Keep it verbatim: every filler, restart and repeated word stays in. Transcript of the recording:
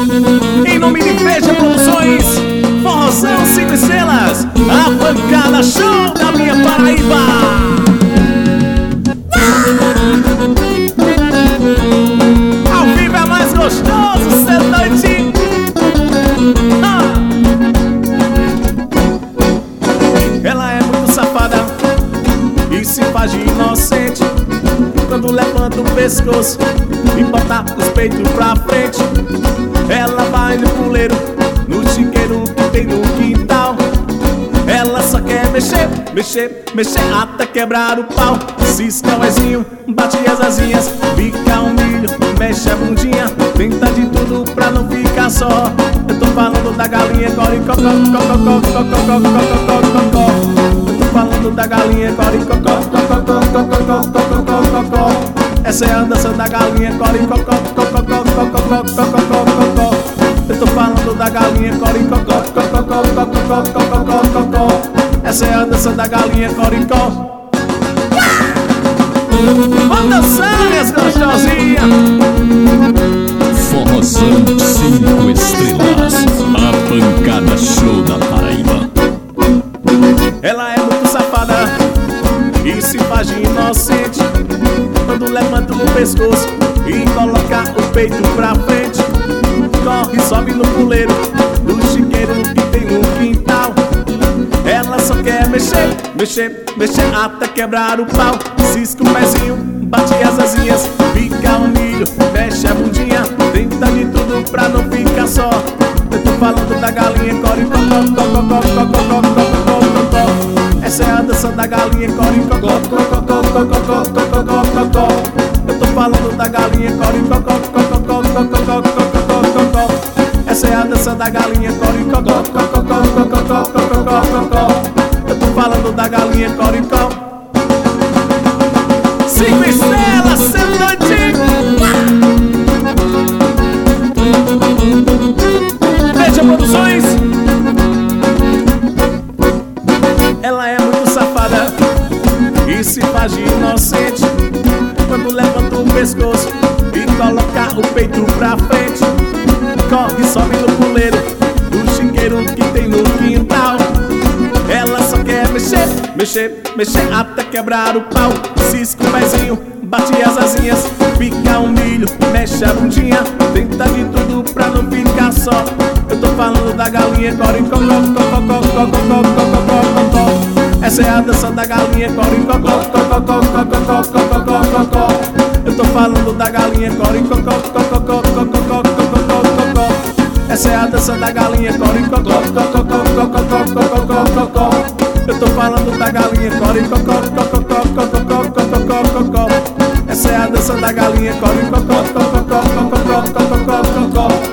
Em nome de Veja Produções, Forrozão cinco estrelas, a pancada show da minha Paraíba. Ao vivo é mais gostoso, cê doidinho. ah. Ela é muito safada e se faz de inocente quando levanta o pescoço e bota os peitos pra frente. Ela vai no puleiro, no chiqueiro que tem no quintal. Ela só quer mexer, mexer, mexer até quebrar o pau. Cisca o ezinho, bate as asinhas, pica o milho, mexe a bundinha, tenta de tudo pra não ficar só. Eu tô falando da galinha coricocó, cococó, cococó, cococó, cococó. Eu tô falando da galinha coricocó, cococó, cococó, cococó, cococó. Essa é a dança da galinha coricocó, cococó, cococó, cococó, cococó. Eu tô falando da galinha coricocó, cococó, cococó, cococó, cococó. Essa é a dança da galinha coricó. Vamos dançar, minhas gostosinhas. Forrozão cinco estrelas, a pancada show da Paraíba. Ela é muito safada e se faz de inocente quando levanta o pescoço e coloca o peito pra frente. Corre, sobe no puleiro, no chiqueiro que tem no quintal. Ela só quer mexer, mexer, mexer até quebrar o pau. Cisca o pezinho, bate as asinhas, pica o milho, mexe a bundinha, tenta de tudo pra não ficar só. Eu tô falando da galinha coricocó, cococó, cococó, cococó, cococó. Essa é a dança da galinha coricocó, cococó, cococó, cococó, cococó. Eu tô falando da galinha coricocó, cococó, cococó, cococó, cococó. Essa é a dança da galinha coricocó, cococó, cococó, cococó, cococó. Eu tô falando da galinha coricó. Cinco estrelas, sendo doidinho. Veja Produções. Ela é muito safada e se faz de inocente quando levanta o pescoço e coloca o peito pra frente. Corre, sobe no puleiro, no chiqueiro que tem no quintal. Ela só quer mexer, mexer, mexer até quebrar o pau. Cisca o pezinho, bate as asinhas, pica o milho, mexe a bundinha, tenta de tudo pra não ficar só. Eu tô falando da galinha coricocó, cococó, cococó, cococó, cococó. Essa é a dança da galinha coricocó, cococó, cococó, cococó, cococó. Eu tô falando da galinha coricocó, cococó, cococó, cococó, cococó. Essa é a dança da galinha coricocó, cococó, cococó, cococó, cococó. Eu tô falando da galinha coricocó, cococó, cococó, cococó, cococó. Essa é a dança da galinha coricocó, cococó, cococó, cococó, cococó.